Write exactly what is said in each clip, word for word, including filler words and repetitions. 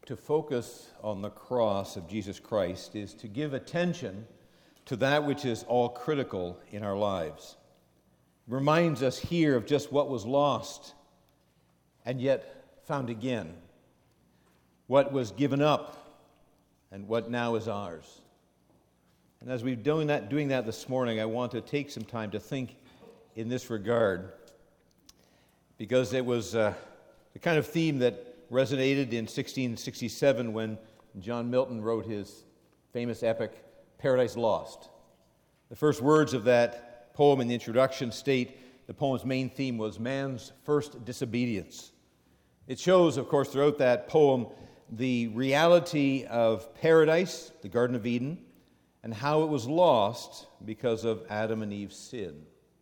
to focus on the cross of Jesus Christ is to give attention to that which is all critical in our lives. It reminds us here of just what was lost and yet found again, what was given up and what now is ours. And as we're doing that, doing that this morning, I want to take some time to think in this regard, because it was uh, the kind of theme that resonated in sixteen sixty-seven when John Milton wrote his famous epic, Paradise Lost. The first words of that poem in the introduction state the poem's main theme was man's first disobedience. It shows, of course, throughout that poem the reality of paradise, the Garden of Eden, and how it was lost because of Adam and Eve's sin.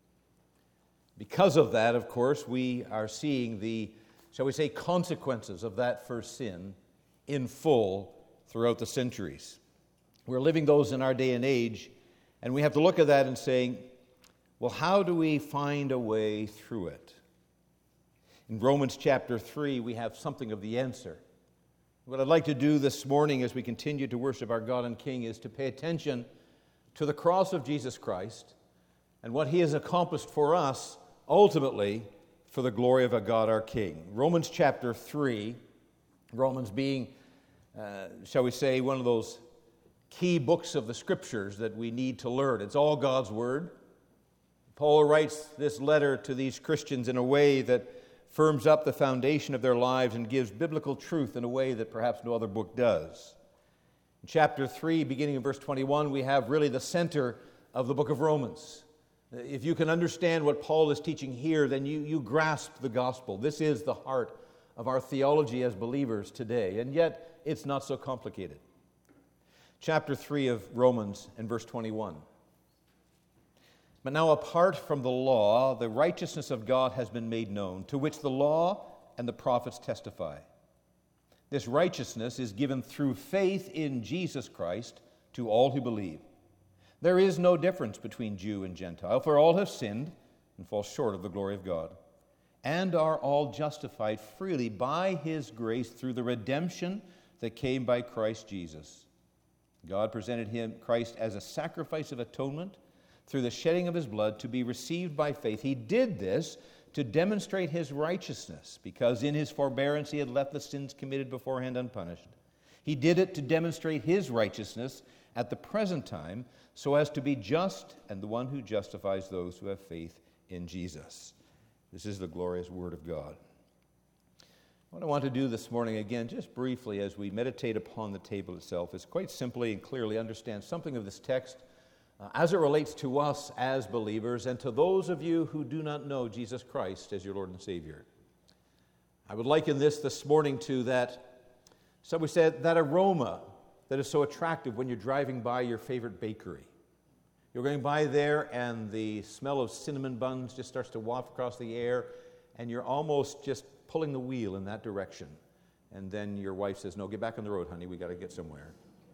Because of that, of course, we are seeing the, shall we say, consequences of that first sin in full throughout the centuries. We're living those in our day and age, and we have to look at that and say, well, how do we find a way through it? In Romans chapter three, we have something of the answer. What I'd like to do this morning as we continue to worship our God and King is to pay attention to the cross of Jesus Christ and what He has accomplished for us, ultimately, for the glory of our God, our King. Romans chapter three, Romans being, uh, shall we say, one of those key books of the Scriptures that we need to learn. It's all God's Word. Paul writes this letter to these Christians in a way that firms up the foundation of their lives and gives biblical truth in a way that perhaps no other book does. In chapter three, beginning in verse twenty-one, we have really the center of the book of Romans. If you can understand what Paul is teaching here, then you, you grasp the gospel. This is the heart of our theology as believers today, and yet it's not so complicated. Chapter three of Romans and verse twenty-one. But now apart from the law, the righteousness of God has been made known, to which the law and the prophets testify. This righteousness is given through faith in Jesus Christ to all who believe. There is no difference between Jew and Gentile, for all have sinned and fall short of the glory of God, and are all justified freely by His grace through the redemption that came by Christ Jesus. God presented him, Christ, as a sacrifice of atonement through the shedding of His blood to be received by faith. He did this to demonstrate His righteousness, because in His forbearance He had left the sins committed beforehand unpunished. He did it to demonstrate His righteousness at the present time, so as to be just and the one who justifies those who have faith in Jesus. This is the glorious Word of God. What I want to do this morning, again, just briefly as we meditate upon the table itself, is quite simply and clearly understand something of this text uh, as it relates to us as believers and to those of you who do not know Jesus Christ as your Lord and Savior. I would liken this this morning to that, so we said, that aroma that is so attractive when you're driving by your favorite bakery. You're going by there and the smell of cinnamon buns just starts to waft across the air, and you're almost just pulling the wheel in that direction. And then your wife says, no, get back on the road, honey, we got to get somewhere.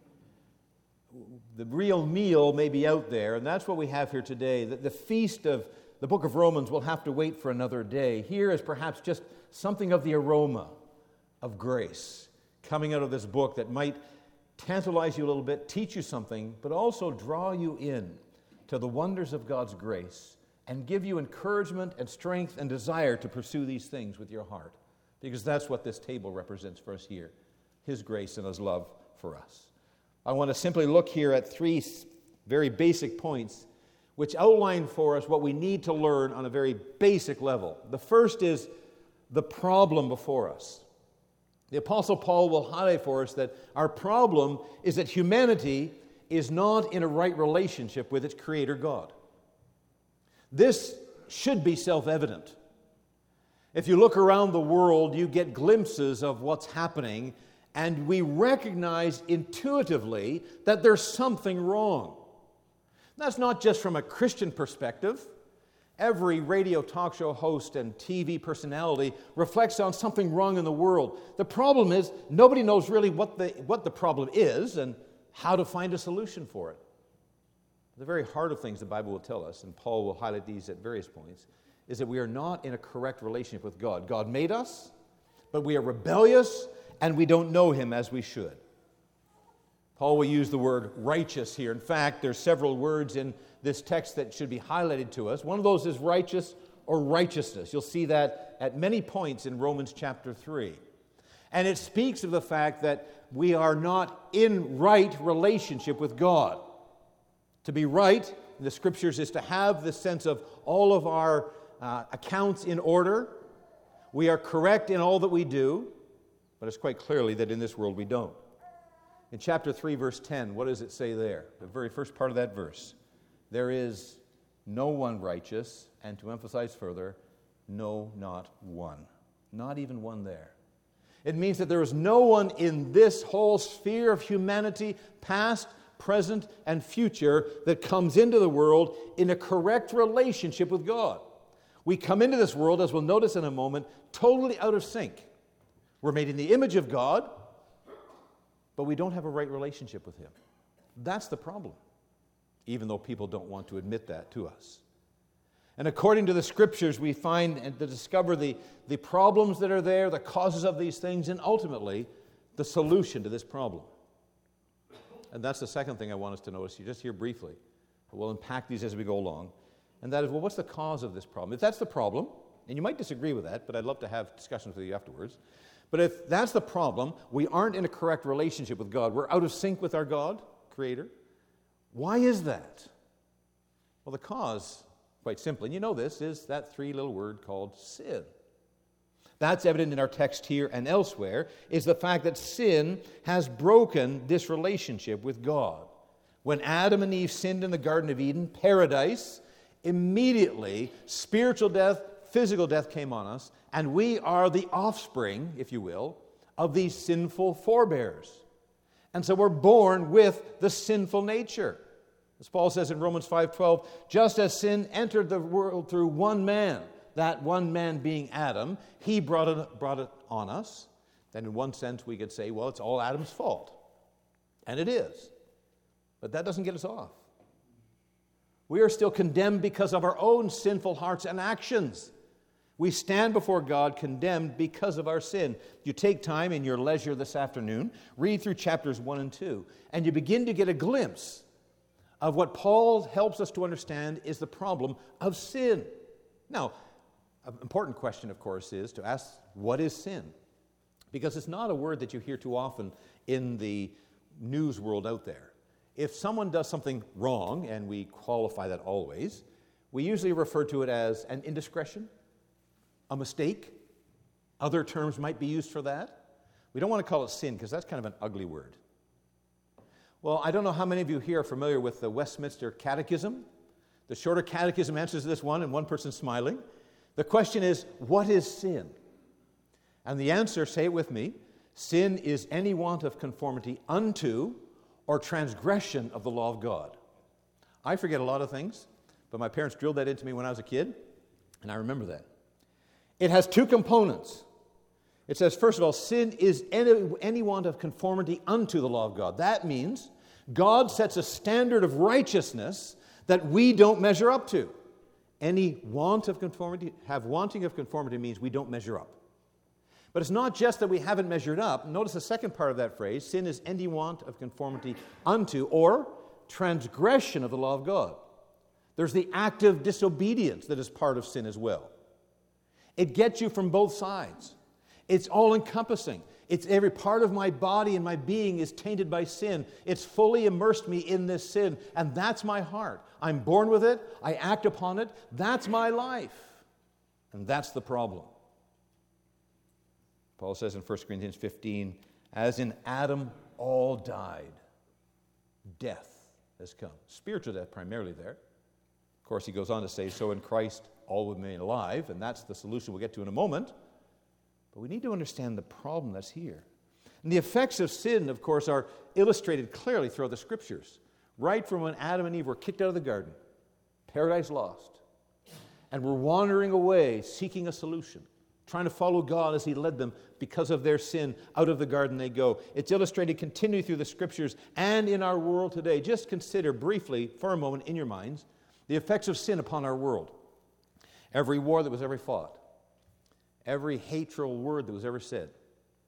The real meal may be out there, and that's what we have here today. The, the feast of the book of Romans will have to wait for another day. Here is perhaps just something of the aroma of grace coming out of this book that might tantalize you a little bit, teach you something, but also draw you in to the wonders of God's grace and give you encouragement and strength and desire to pursue these things with your heart, because that's what this table represents for us here, His grace and His love for us. I want to simply look here at three very basic points which outline for us what we need to learn on a very basic level. The first is the problem before us. The Apostle Paul will highlight for us that our problem is that humanity is not in a right relationship with its Creator God. This should be self-evident. If you look around the world, you get glimpses of what's happening, and we recognize intuitively that there's something wrong. That's not just from a Christian perspective. Every radio talk show host and T V personality reflects on something wrong in the world. The problem is nobody knows really what the, what the problem is and how to find a solution for it. The very heart of things the Bible will tell us, and Paul will highlight these at various points, is that we are not in a correct relationship with God. God made us, but we are rebellious, and we don't know him as we should. Paul will use the word righteous here. In fact, there's several words in this text that should be highlighted to us. One of those is righteous or righteousness. You'll see that at many points in Romans chapter three. And it speaks of the fact that we are not in right relationship with God. To be right in the Scriptures is to have the sense of all of our uh, accounts in order. We are correct in all that we do, but it's quite clearly that in this world we don't. In chapter three, verse ten, what does it say there? The very first part of that verse. There is no one righteous, and to emphasize further, no, not one. Not even one there. It means that there is no one in this whole sphere of humanity, past, present, and future, that comes into the world in a correct relationship with God. We come into this world, as we'll notice in a moment, totally out of sync. We're made in the image of God, but we don't have a right relationship with Him. That's the problem, even though people don't want to admit that to us. And according to the Scriptures, we find and to discover the, the problems that are there, the causes of these things, and ultimately the solution to this problem. And that's the second thing I want us to notice here, just here briefly. We'll unpack these as we go along. And that is, well, what's the cause of this problem? If that's the problem, and you might disagree with that, but I'd love to have discussions with you afterwards. But if that's the problem, we aren't in a correct relationship with God. We're out of sync with our God, Creator. Why is that? Well, the cause, quite simply, and you know this, is that three little word called sin. That's evident in our text here and elsewhere, is the fact that sin has broken this relationship with God. When Adam and Eve sinned in the Garden of Eden, paradise, immediately spiritual death, physical death came on us, and we are the offspring, if you will, of these sinful forebears. And so we're born with the sinful nature. As Paul says in Romans five twelve, just as sin entered the world through one man, that one man being Adam, he brought it, brought it on us. Then in one sense we could say, well, it's all Adam's fault. And it is. But that doesn't get us off. We are still condemned because of our own sinful hearts and actions. We stand before God condemned because of our sin. You take time in your leisure this afternoon, read through chapters one and two, and you begin to get a glimpse of what Paul helps us to understand is the problem of sin. Now, an important question, of course, is to ask, what is sin? Because it's not a word that you hear too often in the news world out there. If someone does something wrong, and we qualify that always, we usually refer to it as an indiscretion, a mistake. Other terms might be used for that. We don't want to call it sin because that's kind of an ugly word. Well, I don't know how many of you here are familiar with the Westminster Catechism. The Shorter Catechism answers this one, and one person's smiling. The question is, what is sin? And the answer, say it with me, sin is any want of conformity unto or transgression of the law of God. I forget a lot of things, but my parents drilled that into me when I was a kid, and I remember that. It has two components. It says, first of all, sin is any, any want of conformity unto the law of God. That means God sets a standard of righteousness that we don't measure up to. Any want of conformity, have wanting of conformity means we don't measure up. But it's not just that we haven't measured up. Notice the second part of that phrase, sin is any want of conformity unto or transgression of the law of God. There's the active disobedience that is part of sin as well. It gets you from both sides. It's all-encompassing. It's every part of my body and my being is tainted by sin. It's fully immersed me in this sin, and that's my heart. I'm born with it. I act upon it. That's my life. And that's the problem. Paul says in First Corinthians fifteen, as in Adam all died, death has come. Spiritual death primarily there. Of course, he goes on to say, so in Christ all will remain alive, and that's the solution we'll get to in a moment. But we need to understand the problem that's here. And the effects of sin, of course, are illustrated clearly throughout the Scriptures. Right from when Adam and Eve were kicked out of the garden, paradise lost, and were wandering away seeking a solution, trying to follow God as He led them because of their sin. Out of the garden they go. It's illustrated continually through the Scriptures and in our world today. Just consider briefly, for a moment, in your minds, the effects of sin upon our world. Every war that was ever fought, every hateful word that was ever said,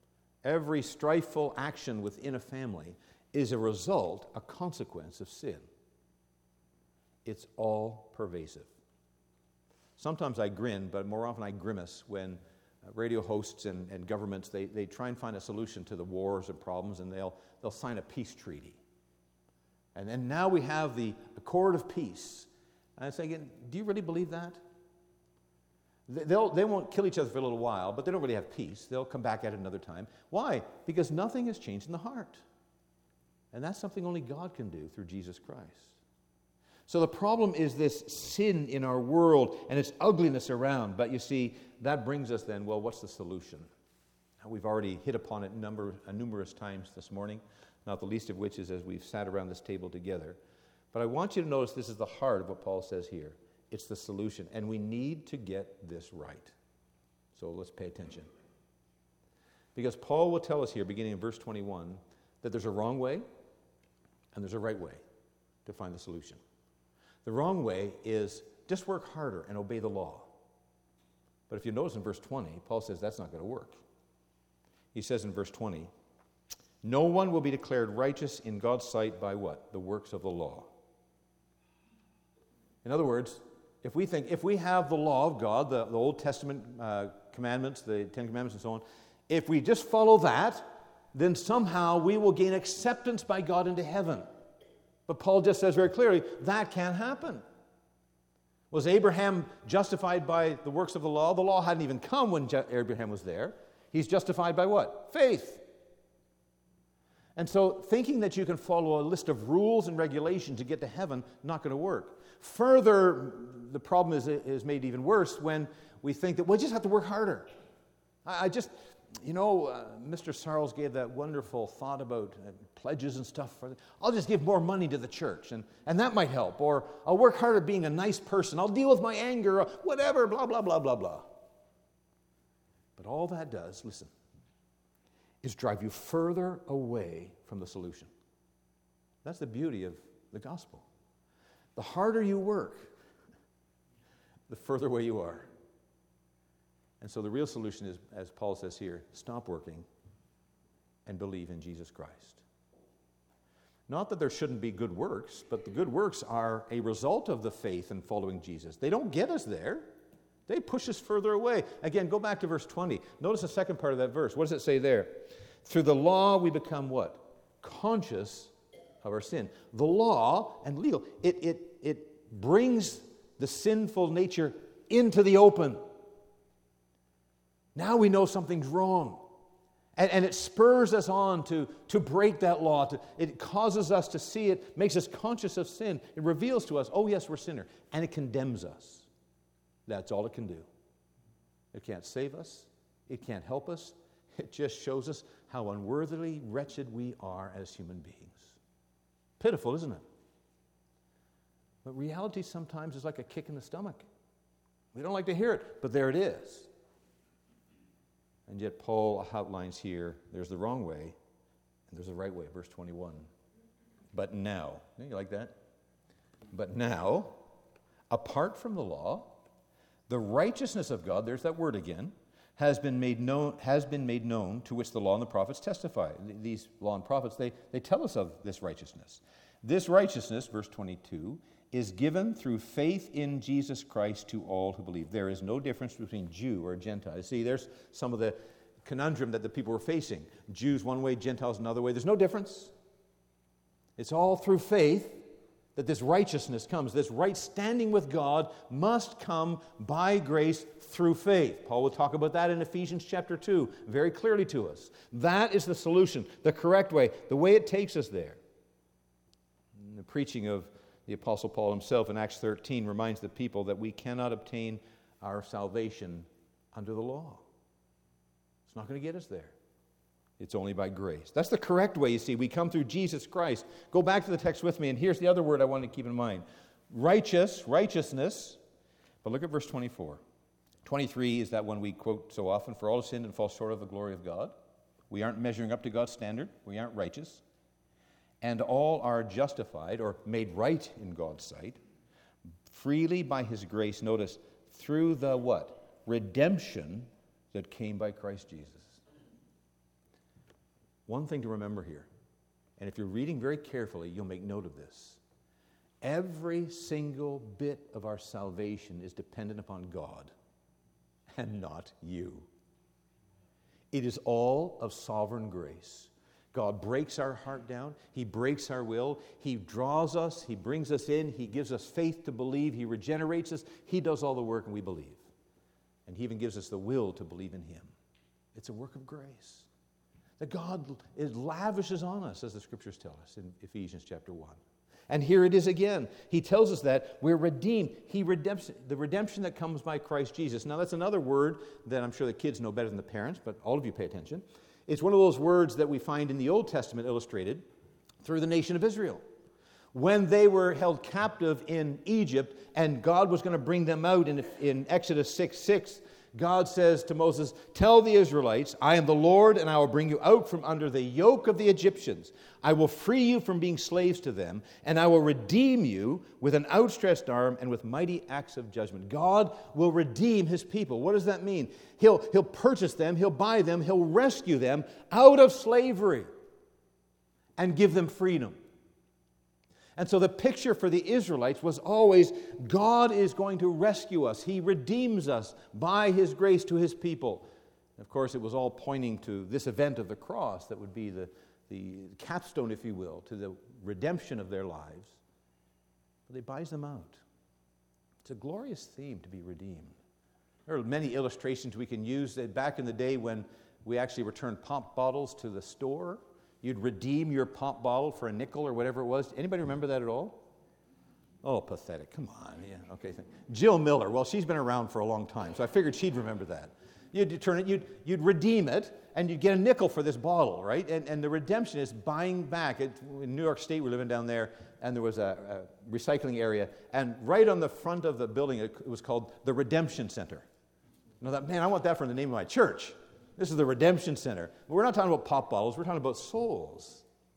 Every strifeful action within a family is a result, a consequence of sin. It's all pervasive. Sometimes I grin, but more often I grimace when uh, radio hosts and, and governments, they, they try and find a solution to the wars and problems, and they'll, they'll sign a peace treaty. And then now we have the Accord of Peace. And I'm thinking, do you really believe that? They'll, they won't kill each other for a little while, but they don't really have peace. They'll come back at it another time. Why? Because nothing has changed in the heart. And that's something only God can do through Jesus Christ. So the problem is this sin in our world and its ugliness around. But you see, that brings us then, well, what's the solution? We've already hit upon it number, uh, numerous times this morning, not the least of which is as we've sat around this table together. But I want you to notice this is the heart of what Paul says here. It's the solution, and we need to get this right. So let's pay attention. Because Paul will tell us here, beginning in verse twenty-one, that there's a wrong way and there's a right way to find the solution. The wrong way is just work harder and obey the law. But if you notice in verse twenty, Paul says that's not going to work. He says in verse twenty, no one will be declared righteous in God's sight by what? The works of the law. In other words, if we think, if we have the law of God, the, the Old Testament uh, commandments, the Ten Commandments and so on, if we just follow that, then somehow we will gain acceptance by God into heaven. But Paul just says very clearly, that can't happen. Was Abraham justified by the works of the law? The law hadn't even come when Abraham was there. He's justified by what? Faith. And so thinking that you can follow a list of rules and regulations to get to heaven, not going to work. Further, the problem is, is made even worse when we think that we just have to work harder. I, I just, you know, uh, Mister Sarles gave that wonderful thought about uh, pledges and stuff. For the, I'll just give more money to the church, and, and that might help. Or I'll work harder at being a nice person. I'll deal with my anger, or whatever, blah, blah, blah, blah, blah. But all that does, listen, is drive you further away from the solution. That's the beauty of the gospel. The harder you work, the further away you are. And so the real solution is, as Paul says here, stop working and believe in Jesus Christ. Not that there shouldn't be good works, but the good works are a result of the faith in following Jesus. They don't get us there. They push us further away. Again, go back to verse twenty. Notice the second part of that verse. What does it say there? Through the law we become what? Conscious of our sin. The law and legal, it, it, it brings the sinful nature into the open. Now we know something's wrong. And, and it spurs us on to, to break that law. To, it causes us to see it, makes us conscious of sin. It reveals to us, oh yes, we're sinners. And it condemns us. That's all it can do. It can't save us. It can't help us. It just shows us how unworthily wretched we are as human beings. Pitiful, isn't it? But reality sometimes is like a kick in the stomach. We don't like to hear it, but there it is. And yet Paul outlines here, there's the wrong way, and there's the right way, verse twenty-one. But now, you like that? But now, apart from the law, the righteousness of God, there's that word again, has been made known, has been made known, to which the law and the prophets testify. These law and prophets, they, they tell us of this righteousness. This righteousness, verse twenty-two, is given through faith in Jesus Christ to all who believe. There is no difference between Jew or Gentile. See, there's some of the conundrum that the people were facing. Jews one way, Gentiles another way. There's no difference. It's all through faith that this righteousness comes. This right standing with God must come by grace through faith. Paul will talk about that in Ephesians chapter two very clearly to us. That is the solution, the correct way, the way it takes us there. And the preaching of the Apostle Paul himself in Acts thirteen reminds the people that we cannot obtain our salvation under the law. It's not going to get us there. It's only by grace. That's the correct way, you see. We come through Jesus Christ. Go back to the text with me, and here's the other word I want to keep in mind. Righteous, righteousness. But look at verse twenty-four. twenty-three is that one we quote so often. For all have sinned and fall short of the glory of God. We aren't measuring up to God's standard. We aren't righteous. And all are justified or made right in God's sight freely by his grace, notice, through the what? Redemption that came by Christ Jesus. One thing to remember here, and if you're reading very carefully, you'll make note of this. Every single bit of our salvation is dependent upon God and not you. It is all of sovereign grace. God breaks our heart down. He breaks our will. He draws us. He brings us in. He gives us faith to believe. He regenerates us. He does all the work, and we believe. And He even gives us the will to believe in Him. It's a work of grace that God is, lavishes on us, as the Scriptures tell us in Ephesians chapter one. And here it is again. He tells us that we're redeemed. He redemption, the redemption that comes by Christ Jesus. Now, that's another word that I'm sure the kids know better than the parents, but all of you pay attention. It's one of those words that we find in the Old Testament illustrated through the nation of Israel. When they were held captive in Egypt and God was going to bring them out in, in Exodus six six, God says to Moses, "Tell the Israelites, I am the Lord, and I will bring you out from under the yoke of the Egyptians. I will free you from being slaves to them, and I will redeem you with an outstretched arm and with mighty acts of judgment." God will redeem His people. What does that mean? He'll, he'll purchase them, He'll buy them, He'll rescue them out of slavery and give them freedom. And so the picture for the Israelites was always, God is going to rescue us. He redeems us by His grace to His people. And of course, it was all pointing to this event of the cross that would be the, the capstone, if you will, to the redemption of their lives. But He buys them out. It's a glorious theme to be redeemed. There are many illustrations we can use. Back in the day when we actually returned pop bottles to the store, you'd redeem your pop bottle for a nickel or whatever it was. Anybody remember that at all? Oh, pathetic. Come on. Yeah, okay. Jill Miller. Well, she's been around for a long time, so I figured she'd remember that. You'd turn it, you'd, you'd redeem it, and you'd get a nickel for this bottle, right? And, and the redemption is buying back. It, in New York State, we're living down there, and there was a, a recycling area, and right on the front of the building, it was called the Redemption Center. And I thought, man, I want that for the name of my church. This is the Redemption Center. But we're not talking about pop bottles. We're talking about souls.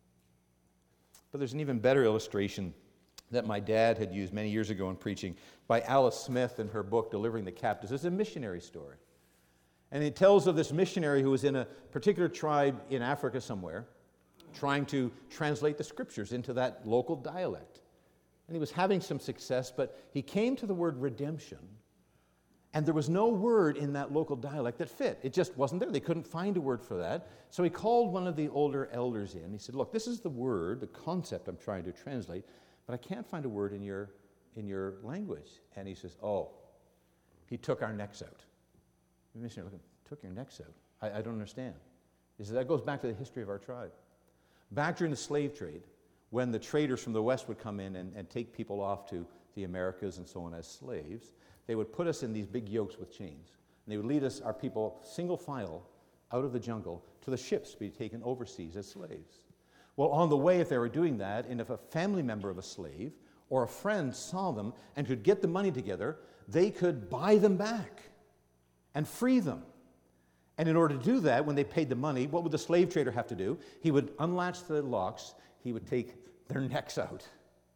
But there's an even better illustration that my dad had used many years ago in preaching by Alice Smith in her book, Delivering the Captives. It's a missionary story. And it tells of this missionary who was in a particular tribe in Africa somewhere, trying to translate the Scriptures into that local dialect. And he was having some success, but he came to the word redemption, and there was no word in that local dialect that fit. It just wasn't there. They couldn't find a word for that. So he called one of the older elders in. He said, "Look, this is the word, the concept I'm trying to translate, but I can't find a word in your, in your language." And he says, "Oh, He took our necks out." The missionary looked, "Took your necks out? I, I don't understand." He said, "That goes back to the history of our tribe. Back during the slave trade, when the traders from the West would come in and, and take people off to the Americas and so on as slaves, they would put us in these big yokes with chains. And they would lead us, our people, single file, out of the jungle to the ships to be taken overseas as slaves. Well, on the way, if they were doing that, and if a family member of a slave or a friend saw them and could get the money together, they could buy them back and free them. And in order to do that, when they paid the money, what would the slave trader have to do? He would unlatch the locks, he would take their necks out,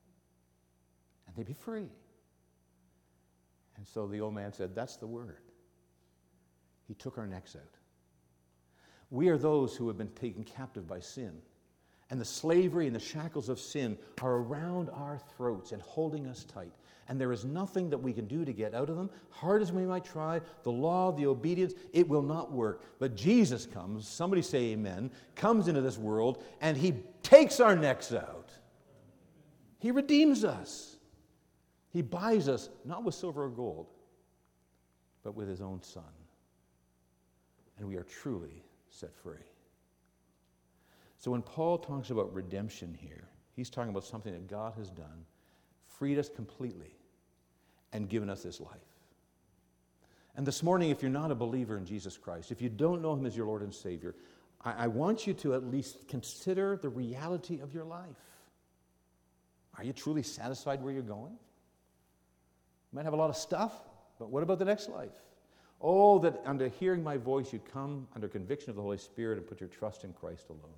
and they'd be free. And so the old man said, "That's the word. He took our necks out." We are those who have been taken captive by sin. And the slavery and the shackles of sin are around our throats and holding us tight. And there is nothing that we can do to get out of them. Hard as we might try, the law, the obedience, it will not work. But Jesus comes, somebody say amen, comes into this world, and He takes our necks out. He redeems us. He buys us, not with silver or gold, but with His own Son. And we are truly set free. So when Paul talks about redemption here, he's talking about something that God has done, freed us completely, and given us this life. And this morning, if you're not a believer in Jesus Christ, if you don't know Him as your Lord and Savior, I, I want you to at least consider the reality of your life. Are you truly satisfied where you're going? You might have a lot of stuff, but what about the next life? Oh, that under hearing my voice you come under conviction of the Holy Spirit and put your trust in Christ alone.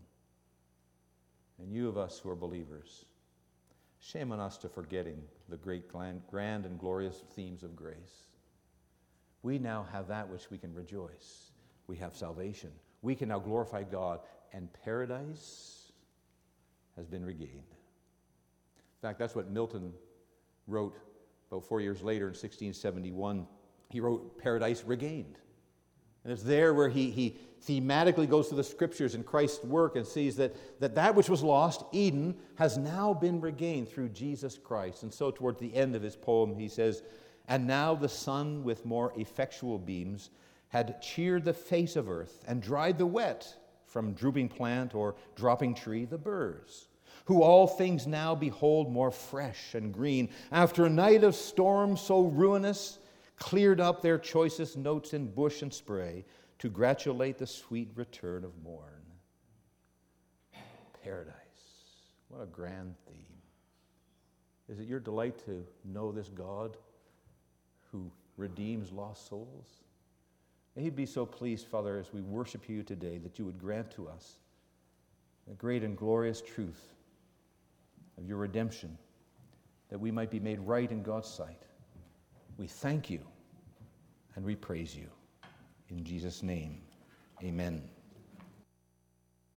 And you of us who are believers, shame on us to forgetting the great, grand, and glorious themes of grace. We now have that which we can rejoice. We have salvation. we can now glorify God, and paradise has been regained. In fact, that's what Milton wrote about four years later in sixteen seventy-one. He wrote Paradise Regained. And it's there where he, he thematically goes through the Scriptures and Christ's work and sees that, that that which was lost, Eden, has now been regained through Jesus Christ. And so toward the end of his poem, he says, "And now the sun with more effectual beams had cheered the face of earth and dried the wet from drooping plant or dropping tree, the burrs, who all things now behold more fresh and green, after a night of storm so ruinous, cleared up their choicest notes in bush and spray to gratulate the sweet return of morn." Paradise. What a grand theme. Is it your delight to know this God who redeems lost souls? May he be so pleased, Father, as we worship you today, that you would grant to us the great and glorious truth of your redemption, that we might be made right in God's sight. We thank you and we praise you. In Jesus' name, amen.